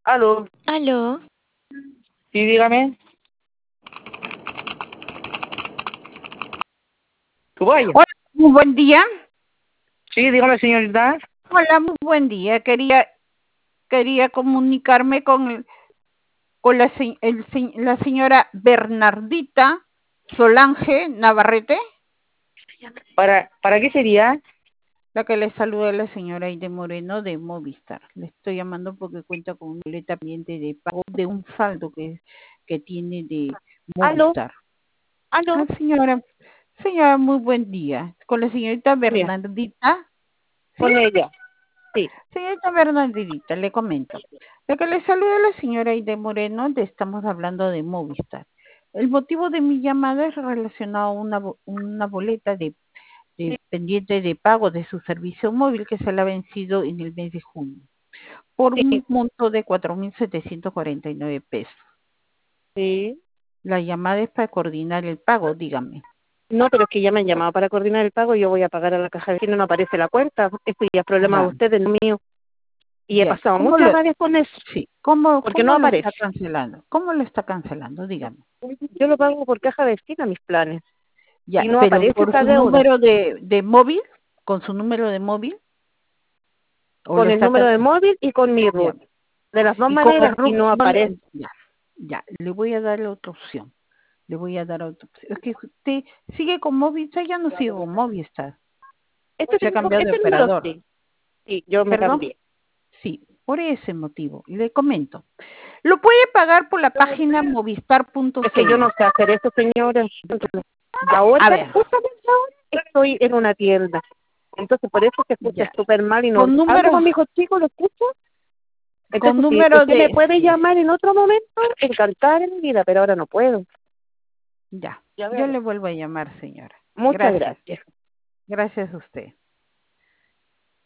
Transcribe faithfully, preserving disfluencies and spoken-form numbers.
Aló, Aló, sí, dígame. ¿Tú vaya? Hola, muy buen día. Sí, dígame, señorita. Hola, muy buen día. Quería, quería comunicarme con, el- con la, se- el se- la señora Bernardita Solange Navarrete, ¿Para, para qué sería? la que le saluda la señora Aide Moreno de Movistar. Le estoy llamando porque cuenta con una boleta pendiente de pago de un saldo que, que tiene de Aló, Movistar. Ah, aló. señora, señora, muy buen día. Con la señorita Bien, Bernardita, ¿sí? con ella. Sí, Señorita Bernardita, le comento. Lo que le saluda la señora Aide Moreno, le estamos hablando de Movistar. El motivo de mi llamada es relacionado a una, bo- una boleta de, de pendiente de pago de su servicio móvil que se le ha vencido en el mes de junio, por sí, un monto de cuatro mil setecientos cuarenta y nueve pesos. sí. La llamada es para coordinar el pago, dígame. No, pero es que ya me han llamado para coordinar el pago y yo voy a pagar a la caja de que no aparece la cuenta. Esto ya es problema de Ya, ustedes, no mío. Y he ya. pasado ¿Cómo muchas lo, rabias con eso, sí, cómo, porque no cómo lo aparece. está cancelando? ¿Cómo lo está cancelando? Dígame. Yo lo pago por caja vecina, mis planes. Ya, Y no pero aparece por esa su deuda. número de, de móvil, con su número de móvil, o Con le el está número can- de móvil y con mi ya, root. De las dos y con el maneras y RUC no no aparece. le, ya, ya, le voy a dar otra opción, le voy a dar otra opción. Es que usted sigue con Movistar, ya no sigue con Movistar, Este, se ha tengo- cambiado de este número operador, sí. Sí, yo me perdón, cambié. sí, por ese motivo, le comento. Lo puede pagar por la página Es que yo movistar.cl. no sé hacer eso, señora. Ya, Ahora, a ver, justamente ahora, estoy en una tienda. Entonces, por eso se escucha ya, súper mal y no con hablo número, con mi hijo chico, lo escucho. con Entonces, si número usted me de, puede sí, llamar en otro momento, encantada en mi vida, pero ahora no puedo. ya, yo le vuelvo a llamar, señora. Muchas Gracias, gracias. gracias a usted.